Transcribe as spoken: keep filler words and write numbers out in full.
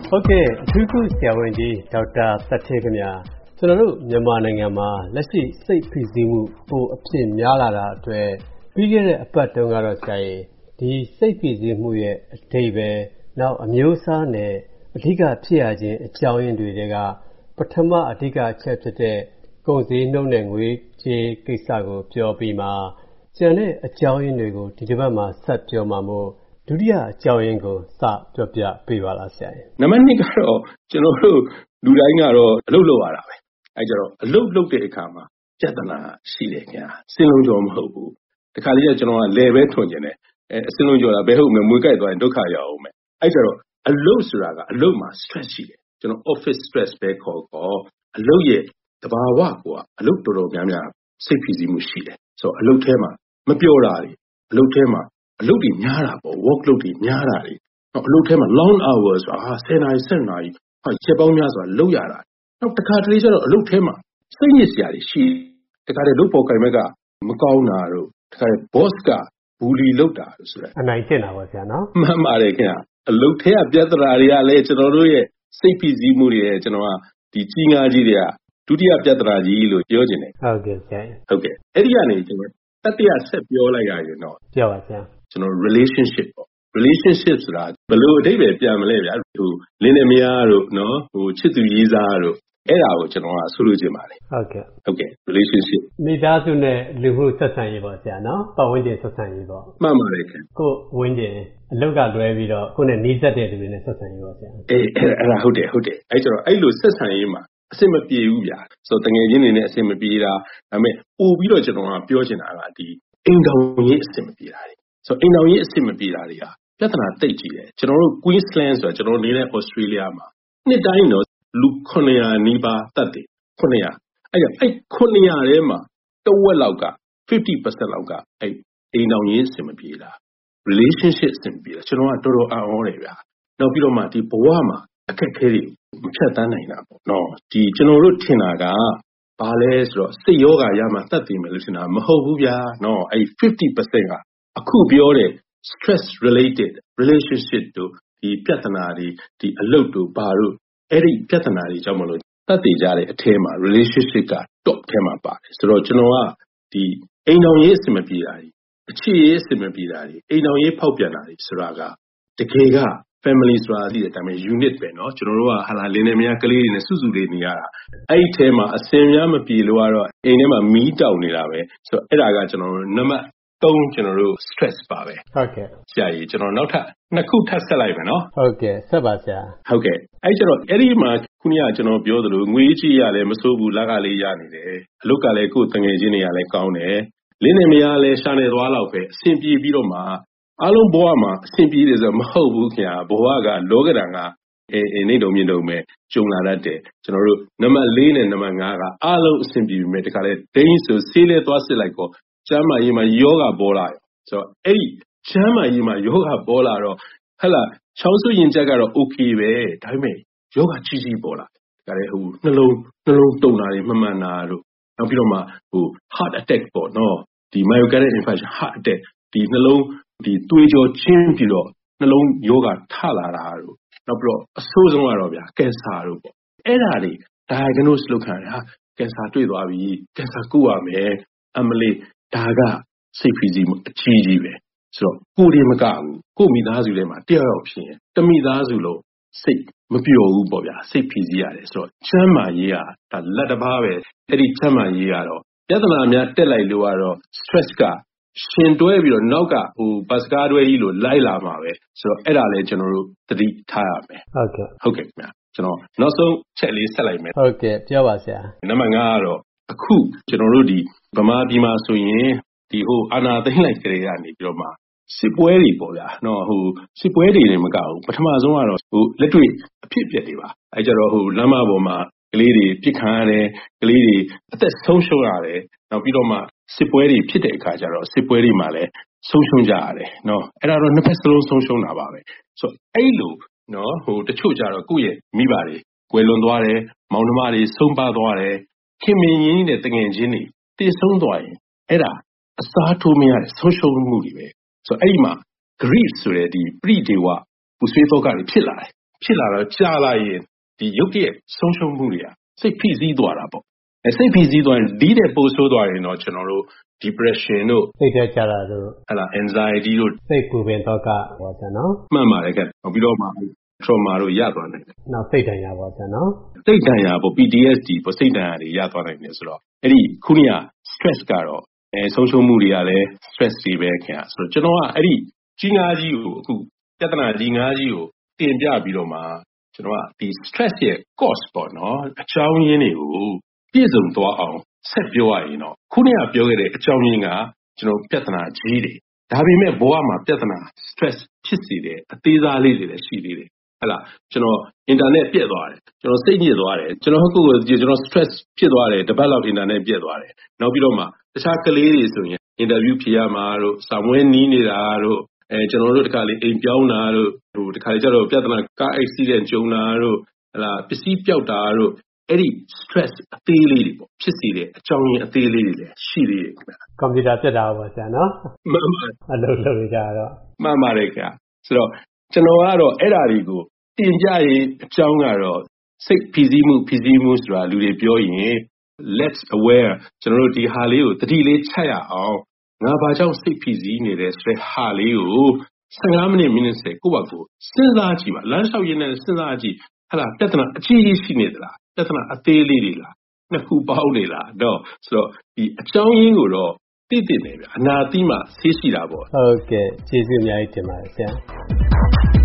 ဟုတ်ကဲ့အထူးကုဆရာဝန်ကြီးဒေါက်တာသက်ထေးခင်ဗျာကျွန်တော်တို့မြန်မာနိုင်ငံမှာလက်ရှိစိတ်ဖိစီးမှုပိုအဖြစ်များလာတာအတွက်ပြီးခဲ့တဲ့အပတ်တုန်းကတော့ဆရာကြီးဒီစိတ်ဖိစီးမှုရဲ့အဓိပ္ပာယ်နောက်အမျိုးအစားနဲ့အဓိကဖြစ်ရခြင်းအကြောင်းရင်းတွေတွေကပထမအဓိကအချက်ဖြစ်တဲ့ကုန်စည်နှုန်းနဲ့ငွေကြေးကိစ္စကိုပြောပြီးမှကျန်တဲ့အကြောင်းရင်းတွေကိုဒီတစ်ပတ်မှာဆက်ပြောမှာမို့ဒုတိယအကြောင်းရင်းကိုစပြောပြပေးပါလားဆရာ။နံပါတ်နှစ်ကတော့ကျွန်တော်တို့လူတိုင်းကတော့အလုပ်လုပ်ရတာပဲ။အဲကြတော့အလုပ်လုပ်တဲ့အခါမှာပြဿနာရှိတယ်ခင်ဗျာ။စင်လုံးကျော်မဟုတ်ဘူး။တခါလေးကကျွန်တော်ကလဲပဲထွန်ကျင်တယ်။အဲအစင်လုံးကျော်တာဘယ်ဟုတ်မလဲမွေးကြိုက်သွားရင်ဒုက္ခရောက်အောင်မယ်။အဲကြတော့အလုပ်ဆိုတာကအလုပ်မှာ stress ရှိတယ်။ကျွန်တော် office stress ပဲခေါ်ခေါ်အလုပ်ရဲ့တဘာဝကအလုပ်တော်တော်များများစိတ်ဖိစီးမှုရှိတယ်။ဆိုတော့အလုပ်ထဲမှာမပြောတာတွေအလုပ်ထဲမှာအလုပ်တွေများတာပေါ့ work load တွေများတာတွေနောက်အလုပ်ထဲမှာ long hours ဆိုတာဟာtenနာရီtwelveနာရီဟာချက်ပေါင်းများစွာလုပ်ရတာနောက်တစ်ခါတလေကျတော့အလုပ်ထဲမှာစိတ်ညစ်စရာတွေရှိတခါတလေလုပ်ပေါ်ကိုင်ဘက်ကမကောင်းတာတို့တခါတလေ boss ကဘူလီလုပ်တာတို့ဆိုတဲ့အနိုင်ကျင့်တာပေါ့ဆရာနော်မှန်ပါတယ်ခင်ဗျအလုပ်ထဲကပြဿနာတွေကလည်းကျွန်တော်တို့ရဲ့စိတ်ဖိစီးမှုတွေရဲ့ကျွန်တော်ကဒီကြီးငါးကြီးတွေကဒုတိယပြဿနာကြီးလို့ပြောချင်တယ်ဟုတ်ကဲ့ဆရာဟုတ်ကဲ့အဲ့ဒီကနေကျွန်တော်တတိယဆက်ပြောလိုက်ရရင်တော့ပြောပါဆရာကျွန်တော် relationship ပေါ့ relationship ဆိုတာဘယ်လိုအဓိပ္ပာယ်ပြန်မလဲဗျာဟိုလင်းနေမယားတို့နော်ဟိုချစ်သူရေးစားတို့အဲ့ဒါကိုကျွန်တော်ကဆိုလိုချင်ပါတယ်ဟုတ်ကဲ့ဟုတ်ကဲ့ relationship မိသားစုနဲ့လူမှုဆက်ဆံရေးပေါ့ဆရာနော်ပတ်ဝန်းကျင်ဆက်ဆံရေးပေါ့မှန်ပါတယ်ခင်ကိုဝန်းကျင်အလောက်ကလွဲပြီးတော့ကိုနဲ့နှီးစပ်တဲ့သူတွေနဲ့ဆက်ဆံရေးပေါ့ဆရာအေးအဲ့ဒါဟုတ်တယ်ဟုတ်တယ်အဲ့ကျတော့အဲ့လိုဆက်ဆံရေးမှာအဆင်မပြေဘူးဗျာဆိုတော့တငယ်ချင်းတွေနဲ့အဆင်မပြေတာဒါပေမဲ့ပို့ပြီးတော့ကျွန်တော်ကပြောချင်တာကဒီအိမ်တော်ရေးအဆင်မပြေတာတွေဆိုတော့အိမ်တော်ရေးအဆင်မပြေတာတွေကပြဿနာတိတ်ကြီးတယ်ကျွန်တော်တို့ Queensland ဆိုတာကျွန်တော်နေတဲ့ Australia မှာနှစ်တိုင်းတော့လူnine hundredနီးပါးတတ်တယ်nine hundredအဲ့ဒါအဲ့nine hundထဲမှာတဝက်လောက်ကfifty percent လောက်ကအဲ့အိမ်တော်ရေးအဆင်မပြေတာ relationship အဆင်မပြေတာကျွန်တော်ကတော်တော်အံ့ဩတယ်ဗျာနောက်ပြီးတော့မှဒီဘဝမှာအခက်အခဲတွေမဖြတ်တန်းနိုင်တာပေါ့နော်ဒီကျွန်တော်တို့ထင်တာကဘာလဲဆိုတော့စိတ်ယောဂရမှတတ်သိမယ်လို့ထင်တာမဟုတ်ဘူးဗျာနော်အဲ့fifty percent ကအခုပြောတဲ့ stress related relationship တို့ဒီပြဿနာတွေဒီအလုပ်တို့ဘာတို့အဲ့ဒီပြဿနာတွေကြောင့်မလို့တတ်သိကြတဲ့အထဲမှာ relationship က top ထဲမှာပါတယ်ဆိုတော့ကျွန်တော်ကဒီအိမ်တော်ရေးအဆင်မပြေတာတွေအခြေရေးအဆင်မပြေတာတွေအိမ်တော်ရေးဖောက်ပြန်တာတွေဆိုတာကတကယ်ကfamily ဆိုတာသိတဲ့ဒါပေမဲ့ unit ပဲเนาะကျွန်တော်တို့ကဟာလာလင်းနေမရကလေးတွေနဲ့စုစုလေးနေရတာအဲ့ဒီထဲမှာအစင်များမပြေလို့ကတော့အိမ်ထဲမှာမီးတောက်နေတာပဲဆိုတော့အဲ့ဒါကကျွန်တော်တို့နံပါတ်threeကျွန်တော်တို့ stress ပါပဲဟုတ်ကဲ့ဆရာကြီးကျွန်တော်နောက်ထပ်နှစ်ခုထပ်ဆက်လိုက်မယ်เนาะဟုတ်ကဲ့ဆက်ပါဆရာဟုတ်ကဲ့အဲ့ကျတော့အဲ့ဒီမှာခုနကကျွန်တော်ပြောသလိုငွေကြီးရလည်းမစိုးဘူးလက်ကလေးရနေတယ်အလုပ်ကလည်းကိုယ်တငယ်ချင်းတွေကလည်းကောင်းတယ်လင်းနေမရလည်းရှာနေသွားတော့ပဲအဆင်ပြေပြီးတော့မှအားလုံးဘဝမှာအဆင်ပြေတယ်ဆိုမဟုတ်ဘူးခင်ဗျာဘဝကလောကဓာတ်ကအဲအဲနေတုံမြင့်တုံပဲကျုံလာတတ်တယ်ကျွန်တော်တို့နံပါတ်fourနဲ့နံပါတ်fiveကအားလုံးအဆင်ပြေပြီမဲ့တခါလေဒိန်းဆိုဆေးလဲသွားစစ်လိုက်ကောကျမ်းမာရေးမှာယောဂပေါ်လာရောဆိုတော့အဲ့ဒီကျမ်းမာရေးမှာယောဂပေါ်လာတော့ဟဲ့လားချောင်းဆူရင်ချက်ကတော့ okay ပဲဒါပေမဲ့ယောဂကြီးကြီးပေါ်လာဒါလေဟိုနှလုံးနှလုံးတုံတာတွေမမှန်တာတို့နောက်ပြီးတော့မှဟို heart attack ပေါ့နော်ဒီ myocardial infarction heart attack ဒီနှလုံးဒီသွေးကြောချင်းပြီးတော့နှလုံးယောဂထလာတာတို့နောက်ပြီးတော့အဆိုးဆုံးကတော့ဗျာကင်ဆာတို့ပေါ့အဲ့ဒါတွေ diagnose လုပ်ခံရဟာကင်ဆာတွေ့သွားပြီကင်ဆာကုရမယ်အမလေးဒါကစိတ်ဖိစီးမှုအကြီးကြီးပဲဆိုတော့ကိုယ်တွေမကဘူးကိုယ်မိသားစုထဲမှာတယောက်ယောက်ဖြစ်ရင်တမိသားစုလုံးစိတ်မပျော်ဘူးပေါ့ဗျာစိတ်ဖိစီးရတယ်ဆိုတော့ချမ်းမာရေးကဒါလက်တစ်ပါးပဲအဲ့ဒီချမ်းမာရေးကတော့ပြဿနာများတက်လိုက်လို့ကတော့ stress ကရှင်တွဲပြီးတော့နောက်ကဟိုဘတ်စကားတွဲကြီးလို့လိုက်လာမှာပဲဆိုတော့အဲ့ဒါလည်းကျွန်တော်တို့သတိထားရမယ်ဟုတ်ကဲ့ဟုတ်ကဲ့ခင်ဗျာကျွန်တော်နောက်ဆုံးချက်လေးဆက်လိုက်မယ်ဟုတ်ကဲ့ပြောပါဆရာနံပါတ်fiveကတော့အခုကျွန်တော်တို့ဒီဗမာပြည်မှာဆိုရင်ဒီဟိုအာနာသိမ့်လိုက်ကြရနေပြီးတော့မှစစ်ပွဲတွေပေါ့ဗျာနော်ဟိုစစ်ပွဲတွေနေမကဘူးပထမဆုံးကတော့ဟိုလက်တွေ့အဖြစ်အပျက်တွေပါအဲကြတော့ဟိုလမ်းမပေါ်မှာကလေးတွေပြစ်ခတ်ရတယ်ကလေးတွေအသက်ဆုံးရှုံးရတယ်နောက်ပြီးတော့မှစစ်ပွဲတွေဖြစ်တဲ့အခါကျတော့စစ်ပွဲတွေမှာလည်းဆုံးရှုံးကြရတယ်နော်အဲ့ဒါတော့နှစ်ဖက်စလုံးဆုံးရှုံးတာပါပဲဆိုတော့အဲ့လိုနော်ဟိုတချို့ကြတော့ကိုယ့်ရဲ့မိဘတွေကွယ်လွန်သွားတယ်မောင်နှမတွေဆုံးပါသွားတယ်ခင်မင်းရင်းနဲ့တငယ်ချင်းတွေတည်ဆုံးသွားရင်အဲ့ဒါအစားထိုးမရတဲ့ဆုံးရှုံးမှုတွေပဲဆိုတော့အဲ့ဒီမှာ grief ဆိုတဲ့ဒီပရိဒေဝပူဆွေးသောကတွေဖြစ်လာတယ်ဖြစ်လာတော့ကြာလာရင်ဒီရုပ်တရက်ဆုံးရှုံးမှုတွေကစိတ်ဖိစီးသွားတာပေါ့အဲစိတ်ဖိစီးသွားရင်ဒီတဲ့ပိုဆိုးသွားရင်တော့ကျွန်တော်တို့ depression တို့စိတ်ထဲကြတာတို့ဟလာ anxiety တို့စိတ်ပူပင်တော့ကပေါ့ဆရာနော်မှန်ပါတယ်ခင်ဗျပြီးတော့မှ trauma တို့ရသွားနိုင်တယ်နောက်စိတ်ဒဏ်ရာပေါ့ဆရာနော်စိတ်ဒဏ်ရာပေါ့ P T S D ပေါ့စိတ်ဒဏ်ရာတွေရသွားနိုင်တယ်ဆိုတော့အဲ့ဒီခုနက stress ကတော့အဲဆုံးရှုံးမှုတွေကလည်း stress တွေပဲခင်ဗျဆိုတော့ကျွန်တော်ကအဲ့ဒီကြီးငါးကြီးကိုအခုပြဿနာကြီးငါးကြီးကိုတင်ပြပြီးတော့မှကျွန်တော်ကဒီ stress ရဲ့ cause ပေါ့နော်အကြောင်းရင်းတွေကိုပြည့်စုံသွားအောင်ဆက်ပြောရရင်တော့ခုနကပြောခဲ့တဲ့အကြောင်းရင်းကကျွန်တော်ပြဿနာကြီးတွေဒါပေမဲ့ဘဝမှာပြဿနာ stress ဖြစ်စေတဲ့အသေးစားလေးတွေလည်းရှိသေးတယ်ဟဲ့လားကျွန်တော် internet ပြည့်သွားတယ်ကျွန်တော်စိတ်ညစ်သွားတယ်ကျွန်တော်ဟုတ်ကိုကျွန်တော် stress ဖြစ်သွားတယ်တပတ်လောက် internet ပြည့်သွားတယ်နောက်ပြီးတော့မှတခြားကလေးတွေဆိုရင် interview ဖြေရမှာတို့စာမွေးနီးနေတာတို့အဲကျွန်တော်တို့တခါလေအိမ်ပြောင်းတာတို့ဟိုတခါလေကျတော့ပြဿနာကား accident ကြုံတာတို့ဟလာပစ္စည်းပျောက်တာတို့အဲ့ဒီ stress အသေးလေးတွေပေါ့ဖြစ်စေတဲ့အကြောင်းရင်းအသေးလေးတွေလည်းရှိသေးတယ်ခင်ဗျာကွန်ပျူတာပြတ်တာပေါ့ဆရာနော်မှန်ပါအလုပ်လုပ်ကြတော့မှန်ပါတယ်ခင်ဗျာဆိုတော့ကျွန်တော်ကတော့အဲ့ဓာတွေကိုတင်ကြရင်အကြောင်းကတော့စိတ်ဖိစီးမှုဖိစီးမှုဆိုတာလူတွေပြောရင် let's aware ကျွန်တော်တို့ဒီဟာလေးကိုသတိလေးချက်ရအောင်ငါဘာကြောင့်စိတ်ဖိစီးနေလဲဆိုတဲ့ဟာလေးကိုfifteenမိနစ်မိနစ်ဆယ်ကိုယ့်ဘာကိုစဉ်းစားကြည့်ပါလမ်းလျှောက်ရင်းနဲ့စဉ်းစားကြည့်ဟလာပြဿနာအကြီးကြီးရှိနေသလားပြဿနာအသေးလေးတွေလားနှစ်ခုပေါင်းနေလားတော့ဆိုတော့ဒီအကြောင်းရင်းကိုတော့သိသိနေဗျအနာသိမှသိရှိတာပေါ့ဟုတ်ကဲ့ကျေးဇူးအများကြီးတင်ပါတယ်ဆရာ